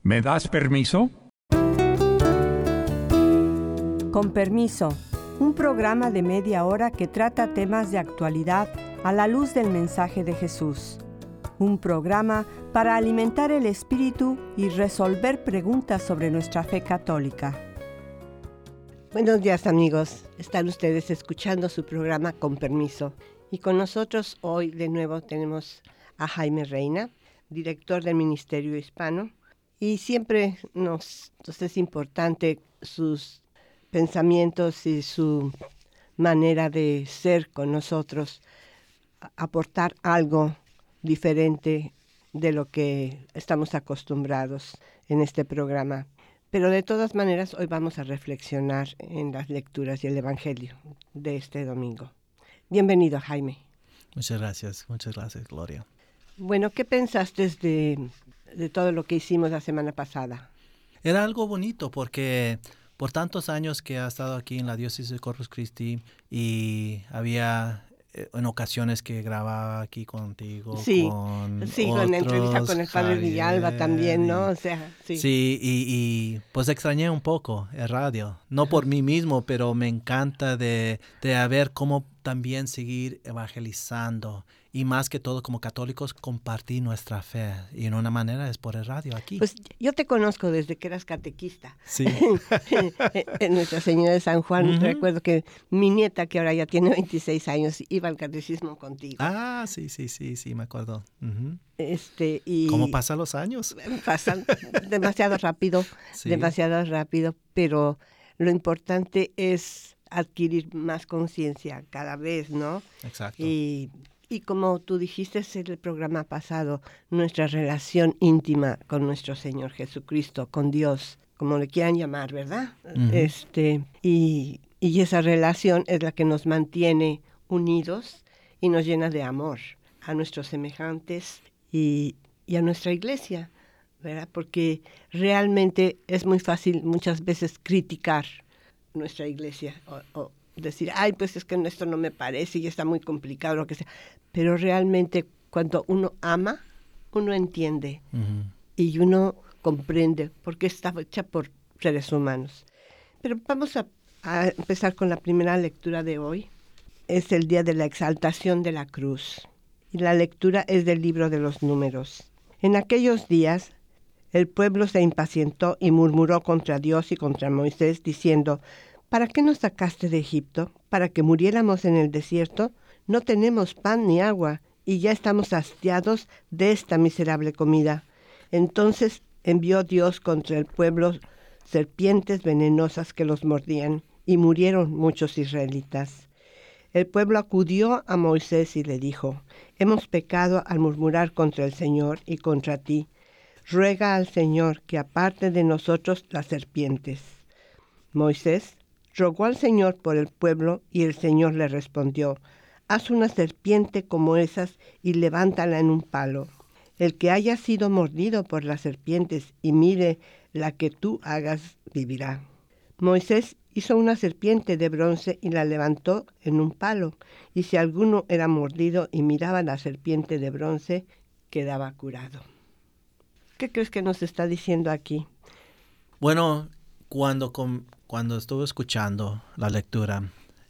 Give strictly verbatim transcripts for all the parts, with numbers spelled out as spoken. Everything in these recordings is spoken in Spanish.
¿Me das permiso? Con permiso, un programa de media hora que trata temas de actualidad a la luz del mensaje de Jesús. Un programa para alimentar el espíritu y resolver preguntas sobre nuestra fe católica. Buenos días, amigos. Están ustedes escuchando su programa Con Permiso. Y con nosotros hoy de nuevo tenemos a Jaime Reina, director del Ministerio Hispano. Y siempre nos, nos es importante sus pensamientos y su manera de ser con nosotros, aportar algo diferente de lo que estamos acostumbrados en este programa. Pero de todas maneras, hoy vamos a reflexionar en las lecturas y el Evangelio de este domingo. Bienvenido, Jaime. Muchas gracias, muchas gracias, Gloria. Bueno, ¿qué pensaste de, de todo lo que hicimos la semana pasada? Era algo bonito porque por tantos años que ha estado aquí en la diócesis de Corpus Christi y había en ocasiones que grababa aquí contigo, sí, con sí, otros, con la entrevista con el padre Javier, Villalba también, ¿no? O sea, sí. Sí, y, y pues extrañé un poco el radio, no por mí mismo, pero me encanta de, de ver cómo también seguir evangelizando y más que todo como católicos compartir nuestra fe y en una manera es por el radio aquí. Pues yo te conozco desde que eras catequista. Sí. En Nuestra Señora de San Juan, uh-huh. Recuerdo que mi nieta, que ahora ya tiene veintiséis años, iba al catecismo contigo. Ah, sí, sí, sí, sí, me acuerdo. Uh-huh. Este, y ¿Cómo pasan los años? Pasan demasiado rápido, sí. demasiado rápido, pero lo importante es adquirir más conciencia cada vez, ¿no? Exacto. Y, y como tú dijiste en el programa pasado, nuestra relación íntima con nuestro Señor Jesucristo, con Dios, como le quieran llamar, ¿verdad? Uh-huh. Este, y, y esa relación es la que nos mantiene unidos y nos llena de amor a nuestros semejantes y, y a nuestra iglesia, ¿verdad? Porque realmente es muy fácil muchas veces criticar nuestra iglesia o, o decir, ay, pues es que esto no me parece y está muy complicado, lo que sea. Pero realmente cuando uno ama, uno entiende uh-huh. y uno comprende porque está hecha por seres humanos. Pero vamos a, a empezar con la primera lectura de hoy. Es el día de la exaltación de la cruz. Y la lectura es del libro de los Números. En aquellos días, el pueblo se impacientó y murmuró contra Dios y contra Moisés, diciendo, ¿para qué nos sacaste de Egipto? ¿Para que muriéramos en el desierto? No tenemos pan ni agua, y ya estamos hastiados de esta miserable comida. Entonces envió Dios contra el pueblo serpientes venenosas que los mordían, y murieron muchos israelitas. El pueblo acudió a Moisés y le dijo, hemos pecado al murmurar contra el Señor y contra ti. Ruega al Señor que aparte de nosotros las serpientes. Moisés rogó al Señor por el pueblo y el Señor le respondió, haz una serpiente como esas y levántala en un palo. El que haya sido mordido por las serpientes y mire la que tú hagas, vivirá. Moisés hizo una serpiente de bronce y la levantó en un palo, y si alguno era mordido y miraba la serpiente de bronce, quedaba curado. ¿Qué crees que nos está diciendo aquí? Bueno, cuando, com, cuando estuve escuchando la lectura,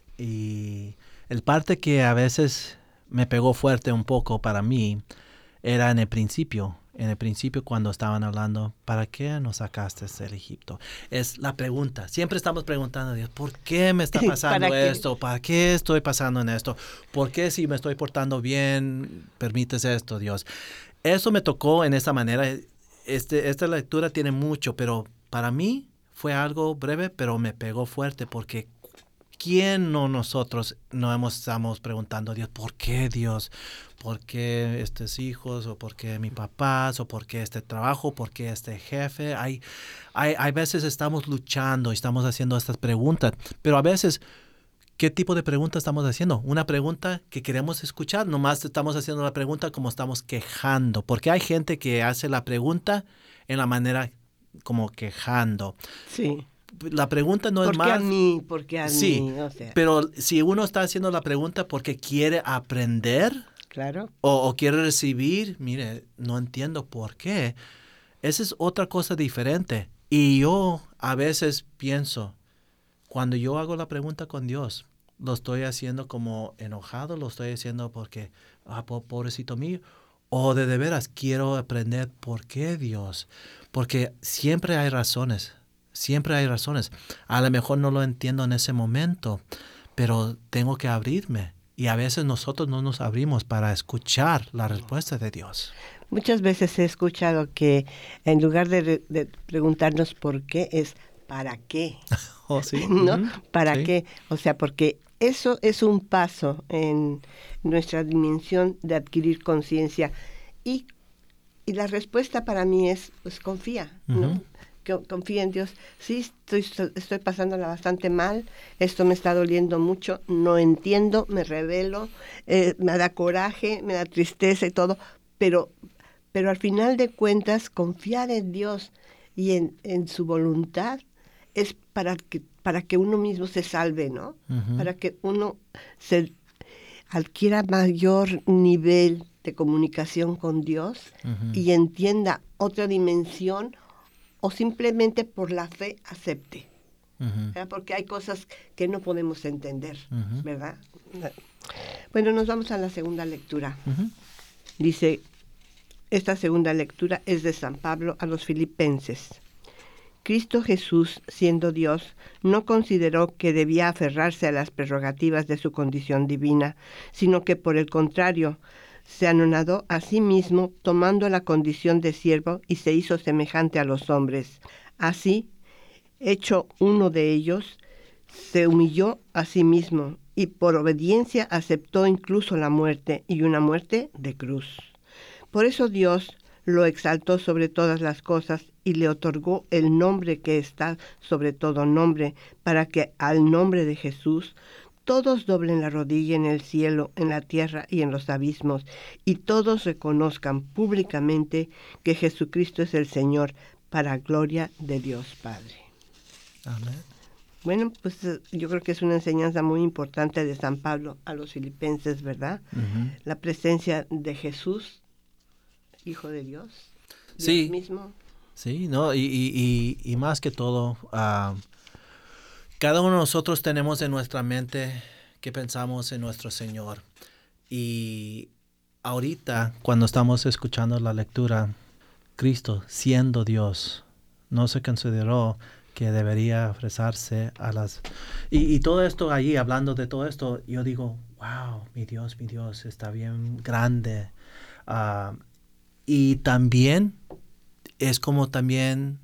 y el parte que a veces me pegó fuerte un poco para mí, era en el principio. En el principio cuando estaban hablando, ¿para qué nos sacaste del Egipto? Es la pregunta. Siempre estamos preguntando a Dios, ¿por qué me está pasando ¿Para esto? Qué? ¿Para qué estoy pasando en esto? ¿Por qué si me estoy portando bien, permites esto, Dios? Eso me tocó en esa manera. Este, esta lectura tiene mucho, pero para mí fue algo breve, pero me pegó fuerte porque ¿quién no nosotros no hemos, estamos preguntando a Dios, ¿por qué Dios? ¿Por qué estos hijos? ¿O por qué mi papá? ¿O por qué este trabajo? ¿Por qué este jefe? Hay, hay, hay veces estamos luchando y estamos haciendo estas preguntas, pero a veces, ¿qué tipo de pregunta estamos haciendo? Una pregunta que queremos escuchar, nomás estamos haciendo la pregunta como estamos quejando, porque hay gente que hace la pregunta en la manera como quejando. Sí. La pregunta no es más... ¿Por qué a mí? ¿Por qué a sí, mí? O sea. Pero si uno está haciendo la pregunta porque quiere aprender, claro, o, o quiere recibir, mire, no entiendo por qué, esa es otra cosa diferente. Y yo a veces pienso, cuando yo hago la pregunta con Dios, lo estoy haciendo como enojado, lo estoy haciendo porque, ah, pobrecito mío, o de de veras quiero aprender por qué Dios. Porque siempre hay razones, siempre hay razones. A lo mejor no lo entiendo en ese momento, pero tengo que abrirme. Y a veces nosotros no nos abrimos para escuchar la respuesta de Dios. Muchas veces he escuchado que en lugar de, de preguntarnos por qué, es ¿para qué? Oh, sí. ¿No? Uh-huh. ¿Para sí. qué? O sea, porque eso es un paso en nuestra dimensión de adquirir conciencia. Y, y la respuesta para mí es, pues confía, ¿no? Uh-huh. Que confía en Dios. Sí, estoy, estoy pasándola bastante mal, esto me está doliendo mucho, no entiendo, me rebelo, eh, me da coraje, me da tristeza y todo, pero, pero al final de cuentas, confiar en Dios y en, en su voluntad es para que, para que uno mismo se salve, ¿no? Uh-huh. Para que uno se adquiera mayor nivel de comunicación con Dios uh-huh. y entienda otra dimensión, o simplemente por la fe acepte. Uh-huh. Porque hay cosas que no podemos entender, uh-huh. ¿verdad? Bueno, nos vamos a la segunda lectura. Uh-huh. Dice, esta segunda lectura es de San Pablo a los Filipenses. Cristo Jesús, siendo Dios, no consideró que debía aferrarse a las prerrogativas de su condición divina, sino que por el contrario, se anonadó a sí mismo, tomando la condición de siervo, y se hizo semejante a los hombres. Así, hecho uno de ellos, se humilló a sí mismo, y por obediencia aceptó incluso la muerte, y una muerte de cruz. Por eso Dios lo exaltó sobre todas las cosas, y le otorgó el nombre que está sobre todo nombre, para que al nombre de Jesús todos doblen la rodilla en el cielo, en la tierra y en los abismos, y todos reconozcan públicamente que Jesucristo es el Señor, para gloria de Dios Padre. Amén. Bueno, pues yo creo que es una enseñanza muy importante de San Pablo a los filipenses, ¿verdad? Uh-huh. La presencia de Jesús, Hijo de Dios, Dios sí. mismo. Sí, no, y, y, y, y más que todo, uh, cada uno de nosotros tenemos en nuestra mente que pensamos en nuestro Señor. Y ahorita, cuando estamos escuchando la lectura, Cristo, siendo Dios, no se consideró que debería ofrecerse a las... Y, y todo esto allí, hablando de todo esto, yo digo, wow, mi Dios, mi Dios, está bien grande. Uh, y también es como también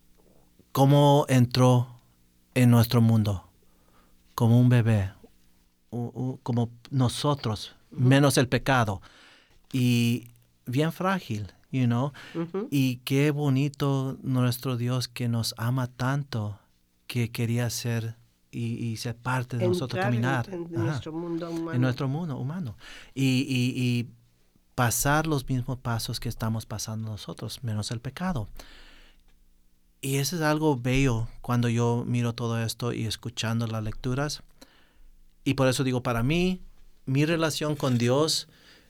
cómo entró en nuestro mundo, como un bebé, u, u, como nosotros, uh-huh. menos el pecado, y bien frágil, you know, uh-huh. y qué bonito nuestro Dios que nos ama tanto, que quería ser y, y ser parte de Entrar nosotros, caminar en, en nuestro mundo humano. En nuestro mundo humano, y, y, y pasar los mismos pasos que estamos pasando nosotros, menos el pecado. Y eso es algo bello cuando yo miro todo esto y escuchando las lecturas. Y por eso digo, para mí, mi relación con Dios,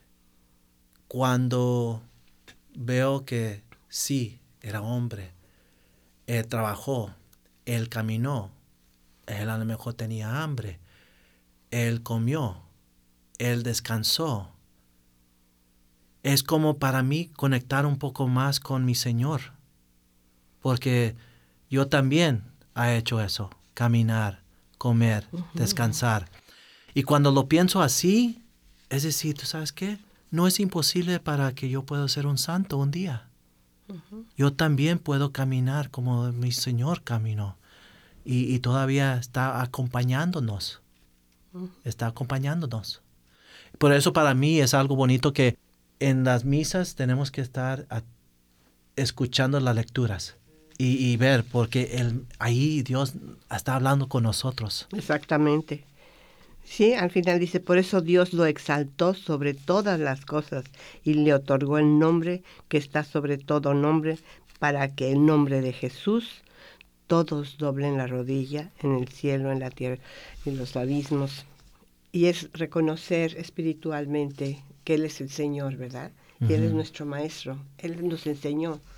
cuando veo que sí, era hombre, él trabajó, él caminó, él a lo mejor tenía hambre, él comió, él descansó. Es como para mí conectar un poco más con mi Señor. Porque yo también he hecho eso, caminar, comer, uh-huh. descansar. Y cuando lo pienso así, es decir, ¿tú sabes qué? No es imposible para que yo pueda ser un santo un día. Uh-huh. Yo también puedo caminar como mi Señor caminó. Y, y todavía está acompañándonos. Uh-huh. Está acompañándonos. Por eso para mí es algo bonito que en las misas tenemos que estar a, escuchando las lecturas. Y, y ver, porque el, ahí Dios está hablando con nosotros. Exactamente. Sí, al final dice, por eso Dios lo exaltó sobre todas las cosas y le otorgó el nombre que está sobre todo nombre, para que el nombre de Jesús todos doblen la rodilla en el cielo, en la tierra, en los abismos. Y es reconocer espiritualmente que Él es el Señor, ¿verdad? Uh-huh. Y Él es nuestro Maestro. Él nos enseñó.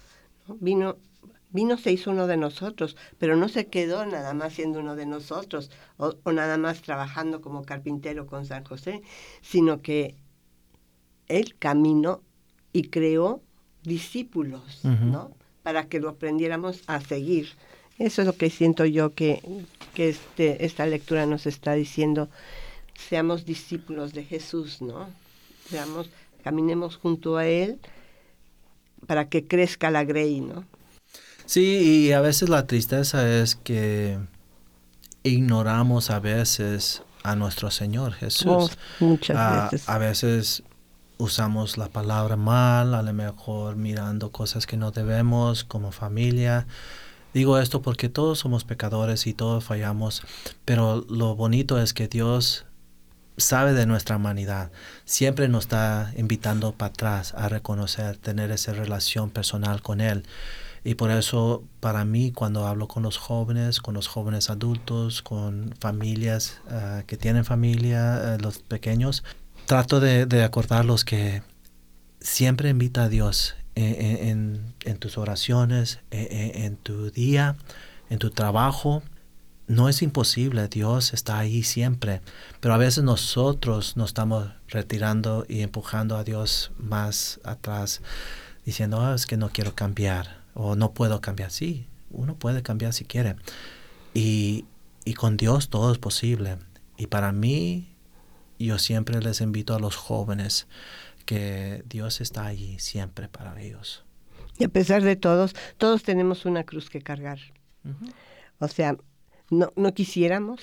¿no? Vino, vino, se hizo uno de nosotros, pero no se quedó nada más siendo uno de nosotros o, o nada más trabajando como carpintero con San José, sino que Él caminó y creó discípulos, uh-huh. ¿no? Para que lo aprendiéramos a seguir. Eso es lo que siento yo que, que este, esta lectura nos está diciendo. Seamos discípulos de Jesús, ¿no? Seamos, caminemos junto a Él para que crezca la grey, ¿no? Sí, y a veces la tristeza es que ignoramos a veces a nuestro Señor Jesús. Oh, muchas uh, veces. A veces usamos la palabra mal, a lo mejor mirando cosas que no debemos como familia. Digo esto porque todos somos pecadores y todos fallamos, pero lo bonito es que Dios sabe de nuestra humanidad. Siempre nos está invitando para atrás a reconocer, tener esa relación personal con Él. Y por eso, para mí, cuando hablo con los jóvenes, con los jóvenes adultos, con familias uh, que tienen familia, uh, los pequeños, trato de, de acordarlos que siempre invita a Dios en, en, en tus oraciones, en, en tu día, en tu trabajo. No es imposible, Dios está ahí siempre, pero a veces nosotros nos estamos retirando y empujando a Dios más atrás, diciendo, oh, es que no quiero cambiar, o no puedo cambiar. Sí, uno puede cambiar si quiere, y, y con Dios todo es posible. Y para mí, yo siempre les invito a los jóvenes que Dios está allí siempre para ellos. Y a pesar de todos, todos tenemos una cruz que cargar. Uh-huh. O sea, no, no quisiéramos,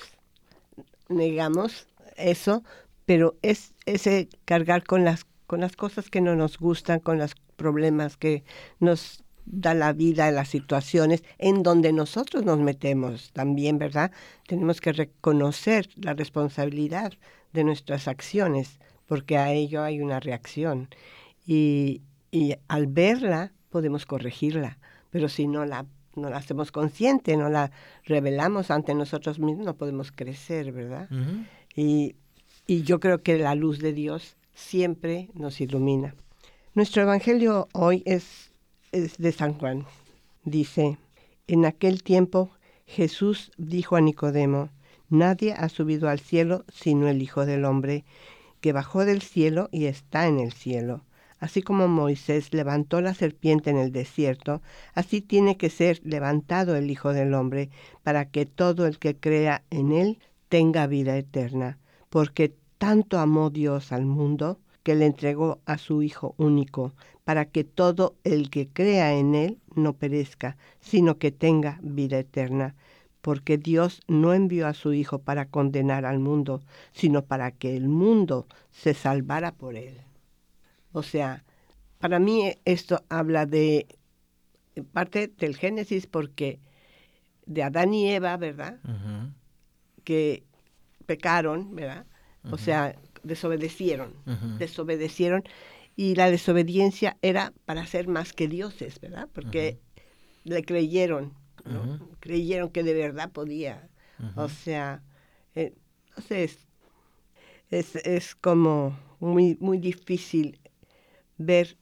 negamos eso, pero es ese cargar con las, con las cosas que no nos gustan, con los problemas que nos da la vida, las situaciones en donde nosotros nos metemos también, ¿verdad? Tenemos que reconocer la responsabilidad de nuestras acciones, porque a ello hay una reacción. Y, y al verla podemos corregirla, pero si no la, no la hacemos consciente, no la revelamos ante nosotros mismos, no podemos crecer, ¿verdad? Uh-huh. Y, y yo creo que la luz de Dios siempre nos ilumina. Nuestro evangelio hoy es, es de San Juan. Dice, en aquel tiempo Jesús dijo a Nicodemo, nadie ha subido al cielo sino el Hijo del Hombre, que bajó del cielo y está en el cielo. Así como Moisés levantó la serpiente en el desierto, así tiene que ser levantado el Hijo del Hombre, para que todo el que crea en él tenga vida eterna. Porque tanto amó Dios al mundo, que le entregó a su Hijo único, para que todo el que crea en él no perezca, sino que tenga vida eterna. Porque Dios no envió a su Hijo para condenar al mundo, sino para que el mundo se salvara por él. O sea, para mí esto habla de parte del Génesis, porque de Adán y Eva, ¿verdad? Uh-huh. Que pecaron, ¿verdad? Uh-huh. O sea, desobedecieron, uh-huh. desobedecieron, y la desobediencia era para ser más que dioses, ¿verdad? Porque uh-huh. le creyeron, ¿no? Uh-huh. Creyeron que de verdad podía. Uh-huh. O sea, eh, entonces es, es como muy, muy difícil ver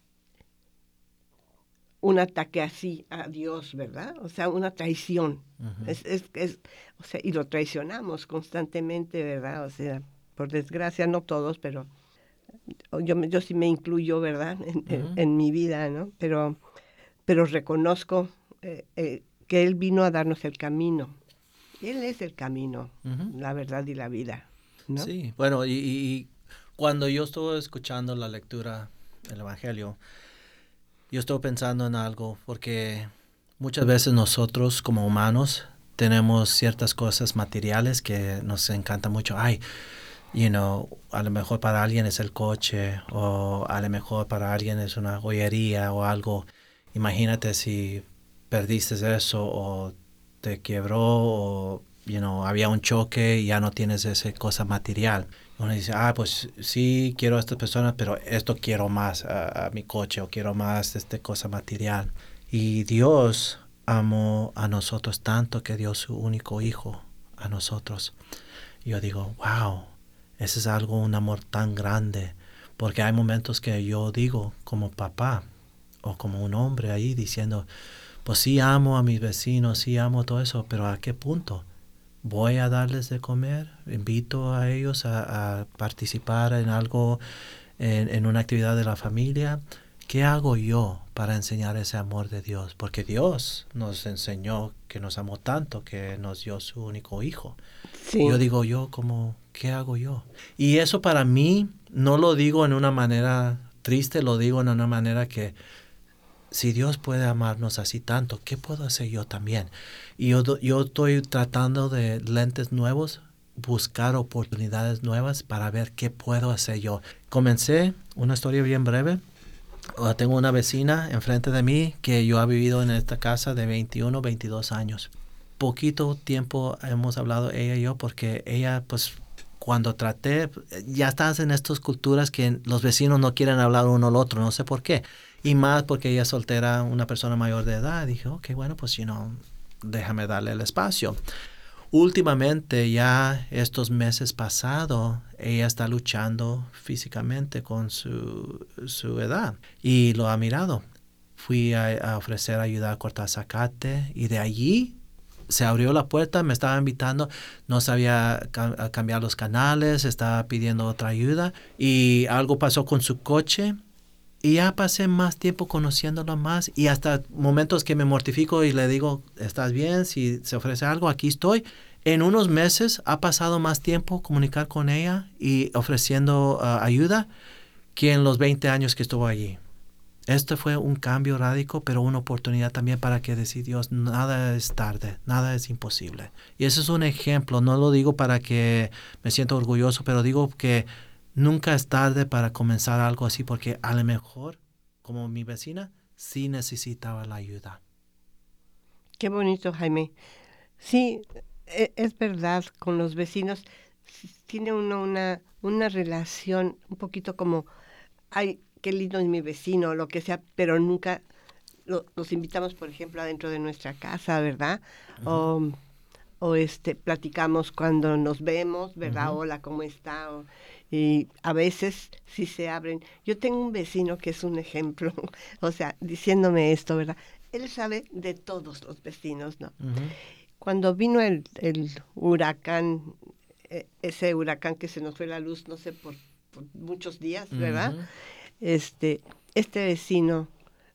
un ataque así a Dios, ¿verdad? O sea, una traición. Uh-huh. Es, es, es, o sea, y lo traicionamos constantemente, ¿verdad? O sea, por desgracia, no todos, pero yo, yo sí me incluyo, ¿verdad? En, uh-huh. en, en mi vida, ¿no? Pero, pero reconozco eh, eh, que Él vino a darnos el camino. Él es el camino, uh-huh. la verdad y la vida, ¿no? Sí, bueno, y, y cuando yo estuve escuchando la lectura del Evangelio, yo estoy pensando en algo, porque muchas veces nosotros como humanos tenemos ciertas cosas materiales que nos encantan mucho. Ay, you know, a lo mejor para alguien es el coche, o a lo mejor para alguien es una joyería o algo. Imagínate si perdiste eso, o te quebró, o you know, había un choque y ya no tienes esa cosa material. Uno dice, ah, pues sí, quiero a estas personas, pero esto quiero más a, a mi coche, o quiero más esta cosa material. Y Dios amó a nosotros tanto que dio su único hijo a nosotros. Y yo digo, wow, ese es algo, un amor tan grande. Porque hay momentos que yo digo como papá, o como un hombre ahí diciendo, pues sí amo a mis vecinos, sí amo todo eso, pero ¿a qué punto? ¿Voy a darles de comer? ¿Invito a ellos a, a participar en algo, en, en una actividad de la familia? ¿Qué hago yo para enseñar ese amor de Dios? Porque Dios nos enseñó que nos amó tanto, que nos dio su único hijo. Sí. Yo digo yo como, ¿qué hago yo? Y eso para mí no lo digo en una manera triste, lo digo en una manera que si Dios puede amarnos así tanto, ¿qué puedo hacer yo también? Y yo, yo estoy tratando de lentes nuevos, buscar oportunidades nuevas para ver qué puedo hacer yo. Comencé una historia bien breve. Tengo una vecina enfrente de mí que yo he vivido en esta casa de veintiuno, veintidós años. Poquito tiempo hemos hablado ella y yo porque ella, pues, cuando traté, ya estás en estas culturas que los vecinos no quieren hablar uno al otro, no sé por qué. Y más porque ella es soltera, una persona mayor de edad. Dije, ok, bueno, pues, you know, déjame darle el espacio. Últimamente, ya estos meses pasados, ella está luchando físicamente con su, su edad y lo ha mirado. Fui a, a ofrecer ayuda a cortar zacate y de allí se abrió la puerta, me estaba invitando, no sabía cam- cambiar los canales, estaba pidiendo otra ayuda y algo pasó con su coche. Y ya pasé más tiempo conociéndola más y hasta momentos que me mortifico y le digo, ¿estás bien? Si se ofrece algo, aquí estoy. En unos meses ha pasado más tiempo comunicar con ella y ofreciendo uh, ayuda que en los veinte años que estuvo allí. Este fue un cambio radical, pero una oportunidad también para que decir Dios, nada es tarde, nada es imposible. Y ese es un ejemplo, no lo digo para que me sienta orgulloso, pero digo que nunca es tarde para comenzar algo así porque a lo mejor, como mi vecina, sí necesitaba la ayuda. Qué bonito, Jaime. Sí, es verdad, con los vecinos tiene uno una, una relación un poquito como, ay, qué lindo es mi vecino, lo que sea, pero nunca lo, los invitamos, por ejemplo, adentro de nuestra casa, ¿verdad? Uh-huh. O, o este, platicamos cuando nos vemos, ¿verdad? Uh-huh. Hola, ¿cómo está? O, y a veces sí se abren. Yo tengo un vecino que es un ejemplo, o sea, diciéndome esto, ¿verdad? Él sabe de todos los vecinos, ¿no? Uh-huh. Cuando vino el, el huracán, eh, ese huracán que se nos fue la luz, no sé, por, por muchos días, ¿verdad? Uh-huh. Este, este vecino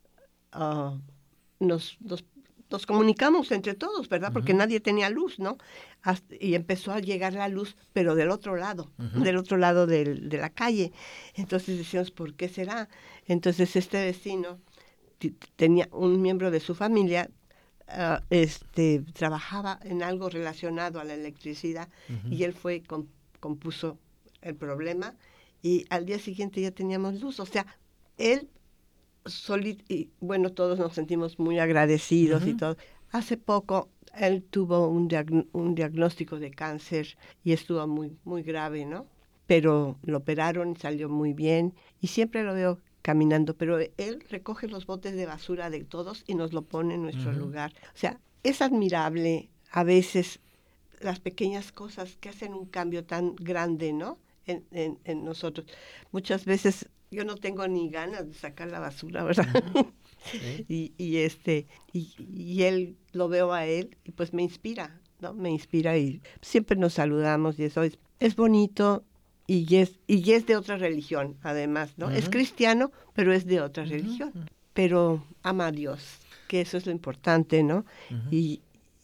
uh, nos, nos, nos comunicamos entre todos, ¿verdad? Uh-huh. Porque nadie tenía luz, ¿no? Hasta, y empezó a llegar la luz, pero del otro lado, uh-huh. del otro lado del, de la calle. Entonces decíamos, ¿por qué será? Entonces este vecino t- tenía un miembro de su familia. Uh, este trabajaba en algo relacionado a la electricidad uh-huh. y él fue con, compuso el problema y al día siguiente ya teníamos luz, o sea, él solito, y bueno, todos nos sentimos muy agradecidos uh-huh. y todo. Hace poco él tuvo un, diag- un diagnóstico de cáncer y estuvo muy, muy grave, ¿no? Pero lo operaron, salió muy bien y siempre lo veo caminando, pero él recoge los botes de basura de todos y nos lo pone en nuestro uh-huh. lugar. O sea, es admirable a veces las pequeñas cosas que hacen un cambio tan grande, ¿no? En, en, en nosotros. Muchas veces yo no tengo ni ganas de sacar la basura, ¿verdad? Uh-huh. Sí. y, y este y, y él lo veo a él y pues me inspira, ¿no? Me inspira y siempre nos saludamos y eso es, es bonito. Y es, y es de otra religión, además, ¿no? Uh-huh. Es cristiano, pero es de otra uh-huh. religión. Pero ama a Dios, que eso es lo importante, ¿no? Uh-huh. Y,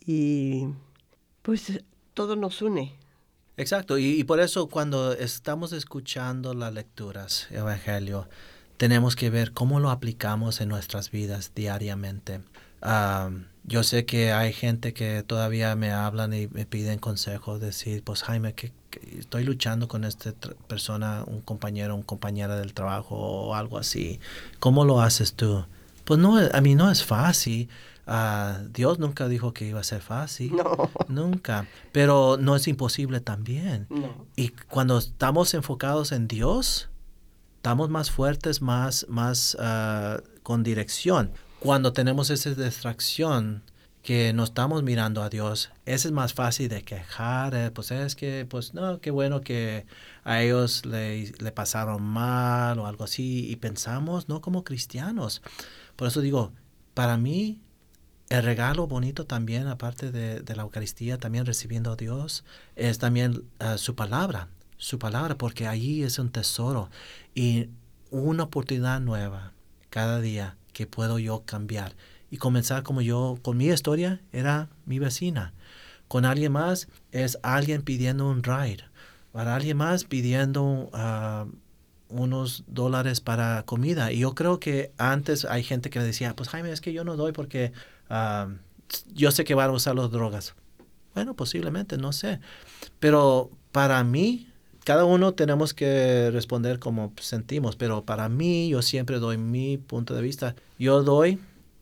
y pues todo nos une. Exacto, y, y por eso cuando estamos escuchando las lecturas, Evangelio, tenemos que ver cómo lo aplicamos en nuestras vidas diariamente. Um, yo sé que hay gente que todavía me hablan y me piden consejos, decir, pues Jaime, que, que estoy luchando con esta tra- persona, un compañero, un compañera del trabajo o algo así. ¿Cómo lo haces tú? Pues no, a mí no es fácil. Uh, Dios nunca dijo que iba a ser fácil. No. Nunca. Pero no es imposible también. No. Y cuando estamos enfocados en Dios, estamos más fuertes, más, más uh, con dirección. Cuando tenemos esa distracción que no estamos mirando a Dios, ese es más fácil de quejar, eh, pues es que, pues no, qué bueno que a ellos le, le pasaron mal o algo así, y pensamos, no como cristianos, Por eso digo, para mí, el regalo bonito también, aparte de, de la Eucaristía, también recibiendo a Dios, es también uh, su palabra, su palabra, porque allí es un tesoro y una oportunidad nueva cada día que puedo yo cambiar y comenzar como yo, con mi historia, era mi vecina. Con alguien más es alguien pidiendo un ride, para alguien más pidiendo uh, unos dólares para comida. Y yo creo que antes hay gente que le decía, pues Jaime, es que yo no doy porque uh, yo sé que van a usar las drogas. Bueno, posiblemente, no sé. Pero para mí, cada uno tenemos que responder como sentimos, pero para mí yo siempre doy mi punto de vista. Yo doy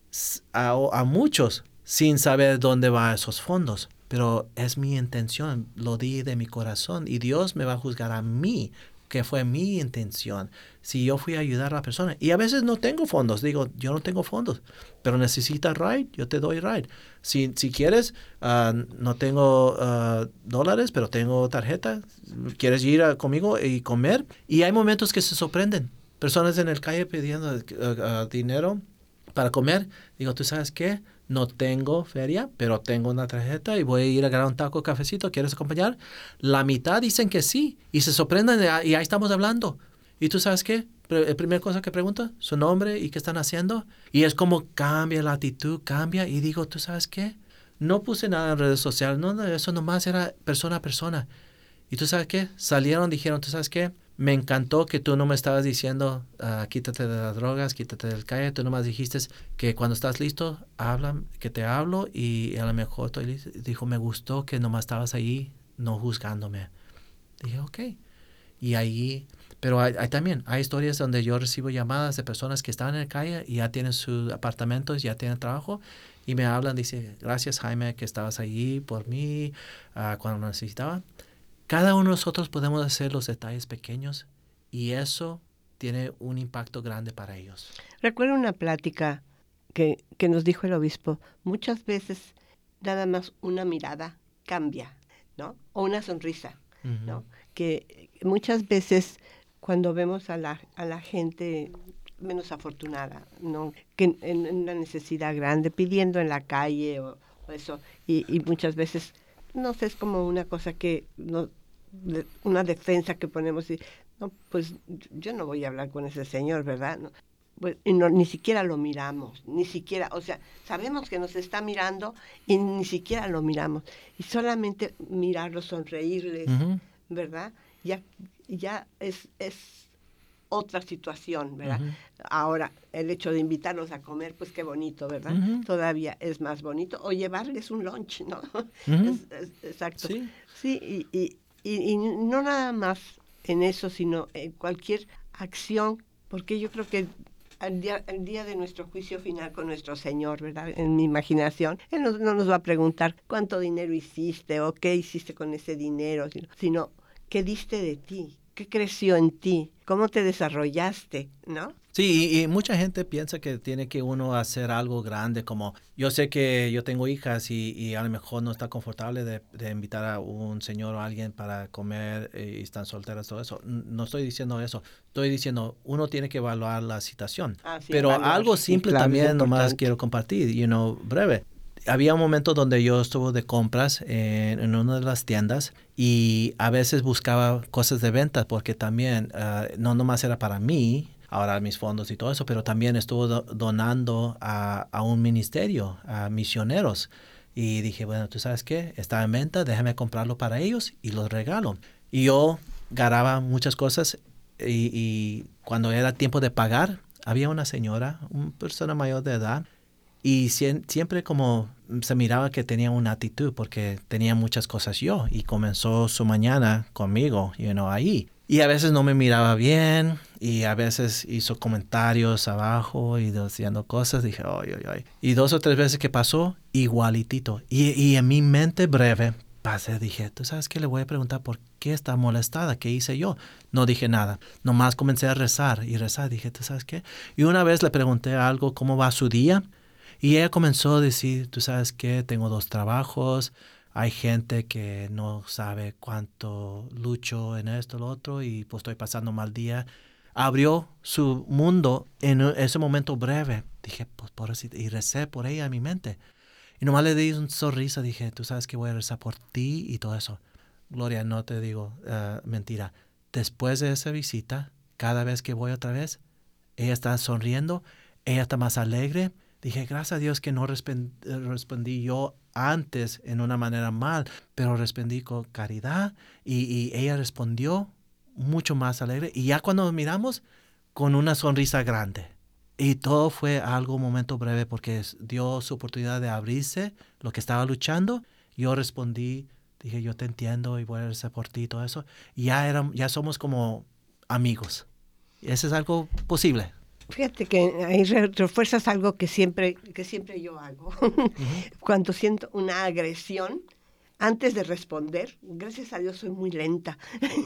a, a muchos sin saber dónde van esos fondos, pero es mi intención, lo di de mi corazón y Dios me va a juzgar a mí, que fue mi intención. Si yo fui a ayudar a la persona, y a veces no tengo fondos, digo, yo no tengo fondos, pero necesitas ride, yo te doy ride. Si, si quieres, uh, no tengo uh, dólares, pero tengo tarjeta, quieres ir a, conmigo y comer. Y hay momentos que se sorprenden, personas en el calle pidiendo uh, uh, dinero para comer. Digo, ¿tú sabes qué? No tengo feria, pero tengo una tarjeta y voy a ir a agarrar un taco, cafecito. ¿Quieres acompañar? La mitad dicen que sí y se sorprenden y ahí estamos hablando. ¿Y tú sabes qué? La primera cosa que pregunto, su nombre y qué están haciendo. Y es como cambia la actitud, cambia. Y digo, ¿tú sabes qué? No puse nada en redes sociales. No, no, eso nomás era persona a persona. ¿Y tú sabes qué? Salieron, dijeron, ¿tú sabes qué? Me encantó que tú no me estabas diciendo, uh, quítate de las drogas, quítate del calle. Tú nomás dijiste que cuando estás listo, habla, que te hablo y a lo mejor estoy listo. Dijo, me gustó que nomás estabas ahí, no juzgándome. Dije, ok. Y ahí, pero hay, hay también, hay historias donde yo recibo llamadas de personas que están en la calle y ya tienen sus apartamentos, ya tienen trabajo y me hablan, dice, gracias Jaime que estabas ahí por mí uh, cuando lo necesitaba. Cada uno de nosotros podemos hacer los detalles pequeños y eso tiene un impacto grande para ellos. Recuerdo una plática que, que nos dijo el obispo, muchas veces nada más una mirada cambia, ¿no? O una sonrisa, uh-huh. ¿no? Que muchas veces cuando vemos a la, a la gente menos afortunada, ¿no? Que en, en una necesidad grande, pidiendo en la calle o, o eso, y, y muchas veces... No sé, es como una cosa que, no, de, una defensa que ponemos y, no, pues yo no voy a hablar con ese señor, ¿verdad? No, pues, y no, ni siquiera lo miramos, ni siquiera, o sea, sabemos que nos está mirando y ni siquiera lo miramos. Y solamente mirarlo, sonreírles, uh-huh. ¿verdad? Ya, ya es, es otra situación, ¿verdad? Uh-huh. Ahora, el hecho de invitarlos a comer, pues qué bonito, ¿verdad? Uh-huh. Todavía es más bonito. O llevarles un lunch, ¿no? Uh-huh. es, es, exacto. Sí, sí y, y, y, y no nada más en eso, sino en cualquier acción, porque yo creo que el día, el día de nuestro juicio final con nuestro Señor, ¿verdad? En mi imaginación, Él no, no nos va a preguntar cuánto dinero hiciste o qué hiciste con ese dinero, sino, sino qué diste de ti. ¿Qué creció en ti? ¿Cómo te desarrollaste? ¿No? Sí, y, y mucha gente piensa que tiene que uno hacer algo grande, como yo sé que yo tengo hijas y, y a lo mejor no está confortable de, de invitar a un señor o a alguien para comer y están solteras, todo eso. No estoy diciendo eso. Estoy diciendo, uno tiene que evaluar la situación. Ah, sí, Pero evaluar. Algo simple sí, claro, también nomás quiero compartir, you know, breve. Había un momento donde yo estuve de compras en, en una de las tiendas y a veces buscaba cosas de venta porque también uh, no nomás era para mí, ahora mis fondos y todo eso, pero también estuve do- donando a, a un ministerio, a misioneros. Y dije, bueno, ¿tú sabes qué? Está en venta, déjame comprarlo para ellos y los regalo. Y yo ganaba muchas cosas y, y cuando era tiempo de pagar, había una señora, una persona mayor de edad, y siempre como se miraba que tenía una actitud porque tenía muchas cosas yo. Y comenzó su mañana conmigo, you know, ahí. Y a veces no me miraba bien y a veces hizo comentarios abajo y diciendo cosas. Dije, ay, ay, ay. Y dos o tres veces que pasó, igualitito. Y, y en mi mente breve pasé, dije, ¿tú sabes qué? Le voy a preguntar por qué está molestada, qué hice yo. No dije nada. Nomás comencé a rezar y rezar. Dije, ¿tú sabes qué? Y una vez le pregunté algo, ¿cómo va su día? Y ella comenzó a decir, tú sabes qué, tengo dos trabajos, hay gente que no sabe cuánto lucho en esto, lo otro, y pues estoy pasando mal día. abrió su mundo en ese momento breve. Dije, pues pobrecita, y recé por ella en mi mente. Y nomás le di un sonrisa, dije, tú sabes que voy a rezar por ti y todo eso. Gloria, no te digo uh, mentira. Después de esa visita, cada vez que voy otra vez, ella está sonriendo, ella está más alegre. Dije, gracias a Dios que no respond, respondí yo antes en una manera mal, pero respondí con caridad y, y ella respondió mucho más alegre. Y ya cuando nos miramos, con una sonrisa grande. Y todo fue algo, un momento breve, porque dio su oportunidad de abrirse lo que estaba luchando. Yo respondí, dije, yo te entiendo y voy a rezar por ti y todo eso. Y ya, eran, ya somos como amigos. Y eso es algo posible. Fíjate que ahí refuerzas algo que siempre, que siempre yo hago. Uh-huh. Cuando siento una agresión, antes de responder, gracias a Dios soy muy lenta.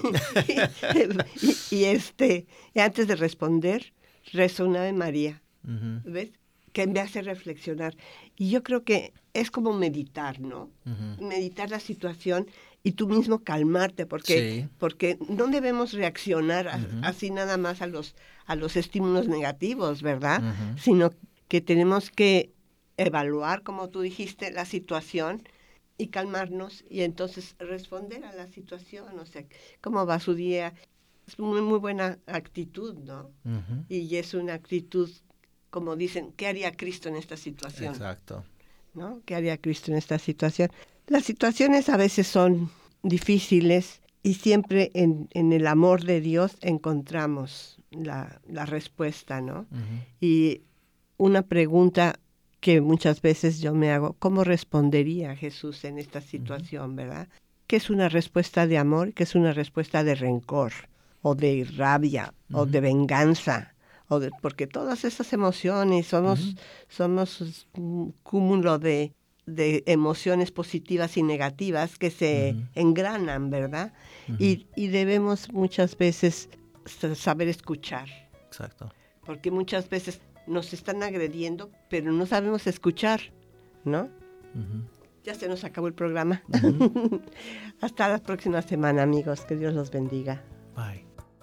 y, y, y, este, y antes de responder, rezo una Ave María. Uh-huh. ¿Ves? Que me hace reflexionar. Y yo creo que es como meditar, ¿no? Uh-huh. Meditar la situación y tú mismo calmarte, porque, sí. porque no debemos reaccionar a, uh-huh. así nada más a los, a los estímulos negativos, ¿verdad? Uh-huh. Sino que tenemos que evaluar, como tú dijiste, la situación y calmarnos y entonces responder a la situación. O sea, ¿cómo va su día? Es muy, muy buena actitud, ¿no? Uh-huh. Y es una actitud, como dicen, ¿qué haría Cristo en esta situación? Exacto. ¿No? ¿Qué haría Cristo en esta situación? Las situaciones a veces son difíciles y siempre en, en el amor de Dios encontramos la, la respuesta, ¿no? Uh-huh. Y una pregunta que muchas veces yo me hago, ¿cómo respondería Jesús en esta situación, uh-huh. verdad? ¿Qué es una respuesta de amor? ¿Qué es una respuesta de rencor? O de rabia, uh-huh. o de venganza? O de, porque todas esas emociones somos, uh-huh. somos un cúmulo de, de emociones positivas y negativas que se uh-huh. engranan, ¿verdad? Uh-huh. Y, y debemos muchas veces saber escuchar. Exacto. Porque muchas veces nos están agrediendo, pero no sabemos escuchar, ¿no? Uh-huh. Ya se nos acabó el programa. Uh-huh. Hasta la próxima semana, amigos. Que Dios los bendiga. Bye.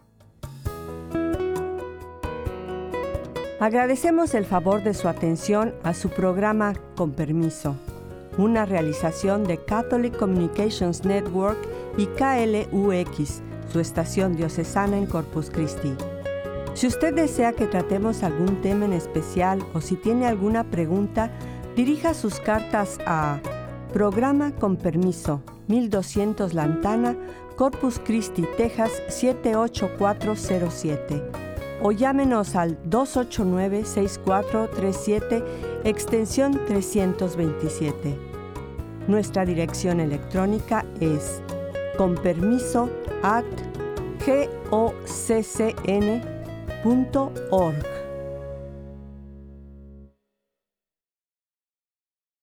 Agradecemos el favor de su atención a su programa Con Permiso, una realización de Catholic Communications Network y K L U X, su estación diocesana en Corpus Christi. Si usted desea que tratemos algún tema en especial o si tiene alguna pregunta, dirija sus cartas a Programa Con Permiso, mil doscientos Lantana, Corpus Christi, Texas siete ocho cuatro cero siete. O llámenos al dos ocho nueve, seis cuatro tres siete, extensión trescientos veintisiete. Nuestra dirección electrónica es conpermiso arroba goccn punto org.